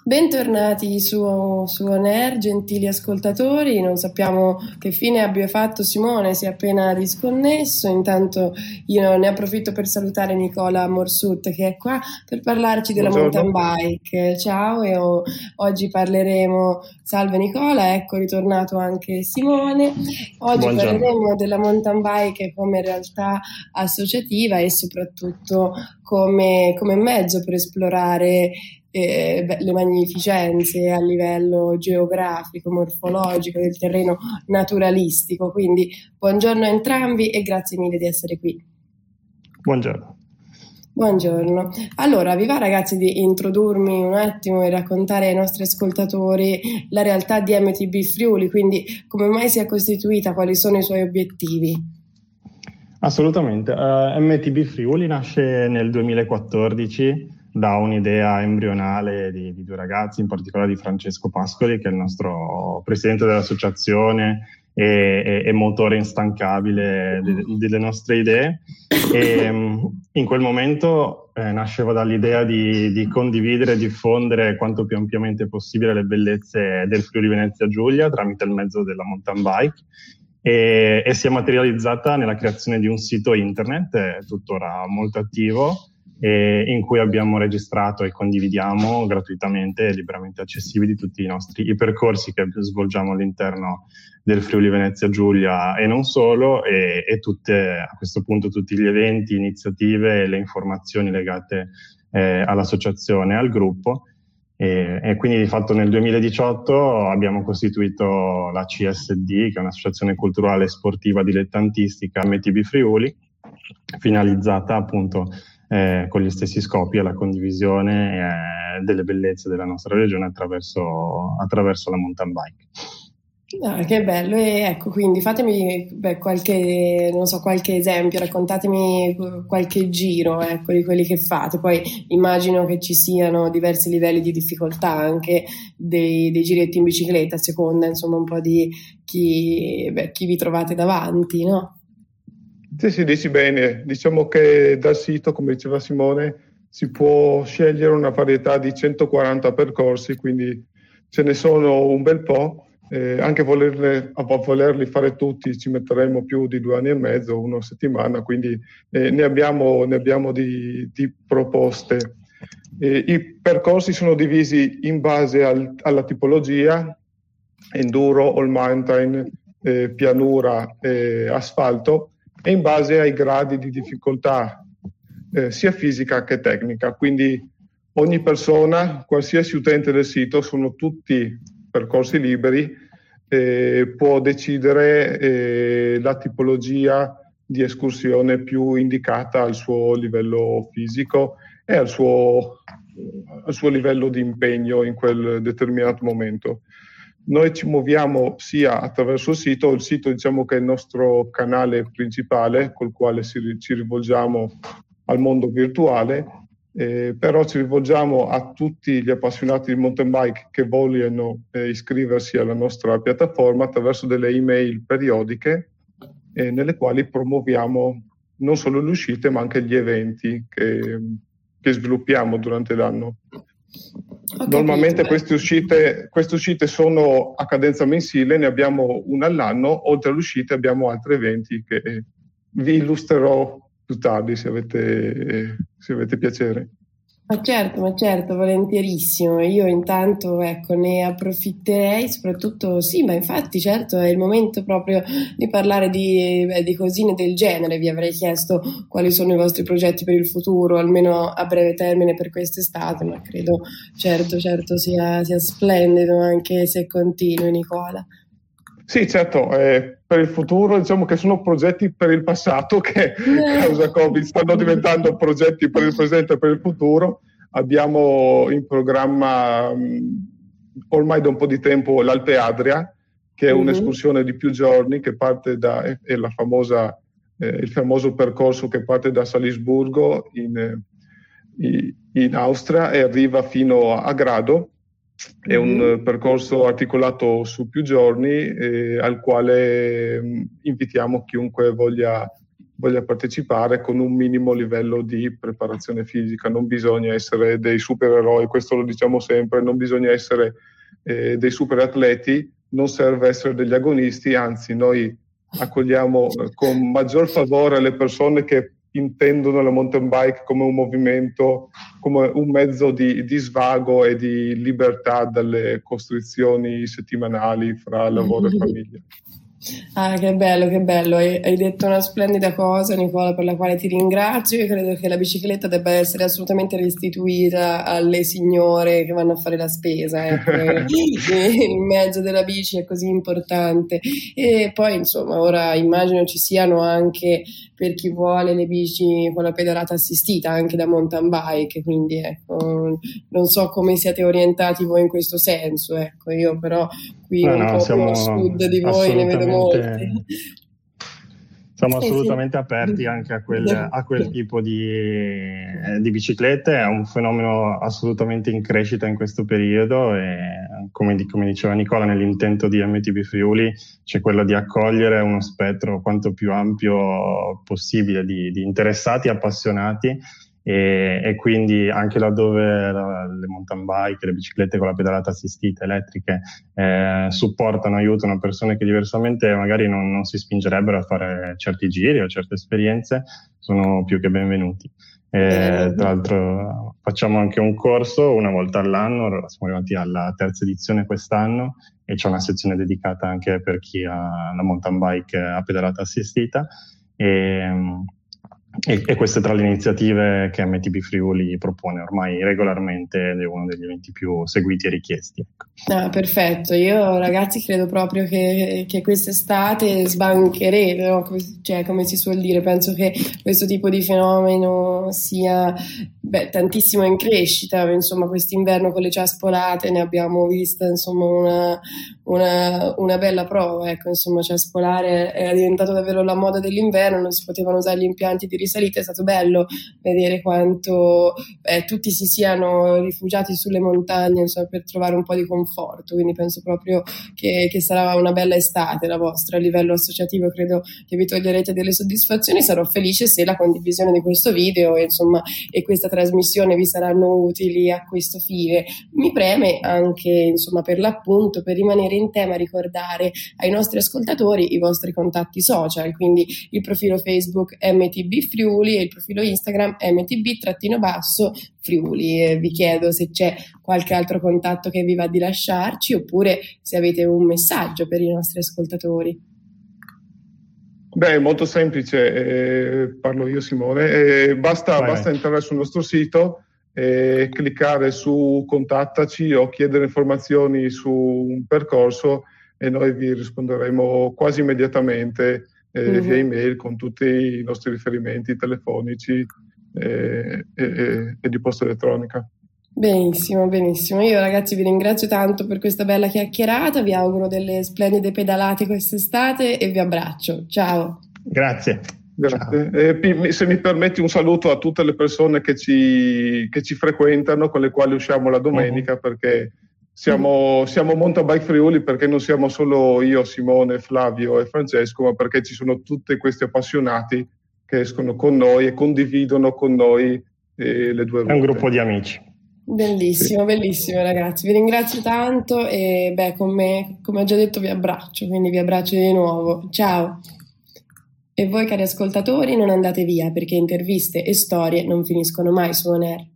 Bentornati su On Air, gentili ascoltatori. Non sappiamo che fine abbia fatto Simone, si è appena disconnesso. Intanto io ne approfitto per salutare Nicola Morsut che è qua per parlarci della Buongiorno. mountain bike. Ciao, oggi parleremo. Salve Nicola, ecco ritornato anche Simone. Oggi Buongiorno. parleremo della mountain bike come realtà associativa e soprattutto come mezzo per esplorare le magnificenze a livello geografico, morfologico del terreno naturalistico. Quindi buongiorno a entrambi e grazie mille di essere qui. Buongiorno. Buongiorno. Allora, vi va ragazzi di introdurmi un attimo e raccontare ai nostri ascoltatori la realtà di MTB Friuli, quindi come mai si è costituita, quali sono i suoi obiettivi? Assolutamente. MTB Friuli nasce nel 2014 da un'idea embrionale di due ragazzi, in particolare di Francesco Pascoli, che è il nostro presidente dell'associazione e motore instancabile delle nostre idee. E in quel momento nasceva dall'idea di condividere e diffondere quanto più ampiamente possibile le bellezze del Friuli Venezia Giulia tramite il mezzo della mountain bike. E si è materializzata nella creazione di un sito internet, tuttora molto attivo, in cui abbiamo registrato e condividiamo gratuitamente e liberamente accessibili tutti i percorsi che svolgiamo all'interno del Friuli Venezia Giulia e non solo, e a questo punto tutti gli eventi, iniziative e le informazioni legate all'associazione, al gruppo. E quindi di fatto nel 2018 abbiamo costituito la CSD, che è un'associazione culturale e sportiva dilettantistica MTB Friuli, finalizzata appunto con gli stessi scopi alla condivisione delle bellezze della nostra regione attraverso la mountain bike. Ah, che bello, e ecco, quindi fatemi qualche esempio, raccontatemi qualche giro, ecco, di quelli che fate. Poi immagino che ci siano diversi livelli di difficoltà anche dei giretti in bicicletta, a seconda insomma un po' di chi vi trovate davanti, no? Sì, dici bene. Diciamo che dal sito, come diceva Simone, si può scegliere una varietà di 140 percorsi, quindi ce ne sono un bel po'. Anche a volerli fare tutti ci metteremo più di 2 anni e mezzo, una settimana, quindi ne abbiamo di proposte. I percorsi sono divisi in base alla tipologia: enduro, all mountain, pianura, asfalto, e in base ai gradi di difficoltà sia fisica che tecnica. Quindi ogni persona, qualsiasi utente del sito, sono tutti percorsi liberi, può decidere la tipologia di escursione più indicata al suo livello fisico e al suo livello di impegno in quel determinato momento. Noi ci muoviamo sia attraverso il sito diciamo che è il nostro canale principale col quale ci rivolgiamo al mondo virtuale, però ci rivolgiamo a tutti gli appassionati di mountain bike che vogliono iscriversi alla nostra piattaforma attraverso delle email periodiche nelle quali promuoviamo non solo le uscite ma anche gli eventi che sviluppiamo durante l'anno. Normalmente queste uscite sono a cadenza mensile, ne abbiamo una all'anno. Oltre alle uscite abbiamo altri eventi che vi illustrerò più tardi se avete piacere. Ma certo, volentierissimo. Io intanto ne approfitterei, soprattutto sì, ma infatti certo è il momento proprio di parlare di cosine del genere. Vi avrei chiesto quali sono i vostri progetti per il futuro, almeno a breve termine per quest'estate, ma credo certo sia splendido anche se continui, Nicola. Sì, certo, per il futuro diciamo che sono progetti per il passato che causa Covid stanno diventando progetti per il presente e per il futuro. Abbiamo in programma ormai da un po' di tempo l'Alpe Adria, che è un'escursione di più giorni che parte il famoso percorso che parte da Salisburgo in Austria e arriva fino a Grado. È un percorso articolato su più giorni al quale invitiamo chiunque voglia voglia partecipare con un minimo livello di preparazione fisica. Non bisogna essere dei supereroi, questo lo diciamo sempre, non bisogna essere dei superatleti, non serve essere degli agonisti, anzi noi accogliamo con maggior favore le persone che intendono la mountain bike come un movimento, come un mezzo di svago e di libertà dalle costrizioni settimanali fra lavoro e famiglia. Ah, che bello, hai detto una splendida cosa, Nicola, per la quale ti ringrazio. Io credo che la bicicletta debba essere assolutamente restituita alle signore che vanno a fare la spesa, ecco. Il mezzo della bici è così importante. E poi, insomma, ora immagino ci siano anche, per chi vuole, le bici con la pedalata assistita, anche da mountain bike, quindi ecco, non so come siate orientati voi in questo senso, ecco, io però qui un po' più a sud di voi ne vedo molte. Siamo assolutamente aperti anche a quel tipo di biciclette, è un fenomeno assolutamente in crescita in questo periodo e come diceva Nicola, nell'intento di MTB Friuli c'è quello di accogliere uno spettro quanto più ampio possibile di interessati e appassionati. E quindi anche laddove le mountain bike, le biciclette con la pedalata assistita elettriche supportano, aiutano persone che diversamente magari non si spingerebbero a fare certi giri o certe esperienze, sono più che benvenuti. Tra l'altro facciamo anche un corso una volta all'anno, siamo arrivati alla 3ª edizione quest'anno e c'è una sezione dedicata anche per chi ha la mountain bike a pedalata assistita. E queste tra le iniziative che MTB Friuli propone ormai regolarmente ed è uno degli eventi più seguiti e richiesti. Ah, perfetto, io ragazzi credo proprio che quest'estate sbancherete, no? Cioè, come si suol dire, penso che questo tipo di fenomeno sia tantissimo in crescita, insomma quest'inverno con le ciaspolate ne abbiamo vista insomma una bella prova, ecco, insomma ciaspolare è diventato davvero la moda dell'inverno, non si potevano usare gli impianti di risalita, è stato bello vedere quanto tutti si siano rifugiati sulle montagne, insomma, per trovare un po' di conforto, quindi penso proprio che sarà una bella estate la vostra a livello associativo, credo che vi toglierete delle soddisfazioni, sarò felice se la condivisione di questo video e questa trasmissione vi saranno utili a questo fine. Mi preme anche insomma per l'appunto, per rimanere in tema, ricordare ai nostri ascoltatori i vostri contatti social, quindi il profilo Facebook MTB Friuli e il profilo Instagram MTB_Friuli. Vi chiedo se c'è qualche altro contatto che vi va di lasciarci oppure se avete un messaggio per i nostri ascoltatori. Beh, molto semplice, parlo io Simone, basta entrare sul nostro sito, cliccare su contattaci o chiedere informazioni su un percorso e noi vi risponderemo quasi immediatamente via email con tutti i nostri riferimenti telefonici e di posta elettronica. Benissimo. Io ragazzi vi ringrazio tanto per questa bella chiacchierata, vi auguro delle splendide pedalate quest'estate e vi abbraccio. Ciao. Grazie. Se mi permetti un saluto a tutte le persone che ci frequentano, con le quali usciamo la domenica, perché siamo Mountain Bike Friuli perché non siamo solo io, Simone, Flavio e Francesco, ma perché ci sono tutti questi appassionati che escono con noi e condividono con noi le due volte. È un gruppo di amici. Bellissimo ragazzi, vi ringrazio tanto e come ho già detto vi abbraccio, quindi vi abbraccio di nuovo, ciao. E voi cari ascoltatori non andate via perché interviste e storie non finiscono mai su On Air.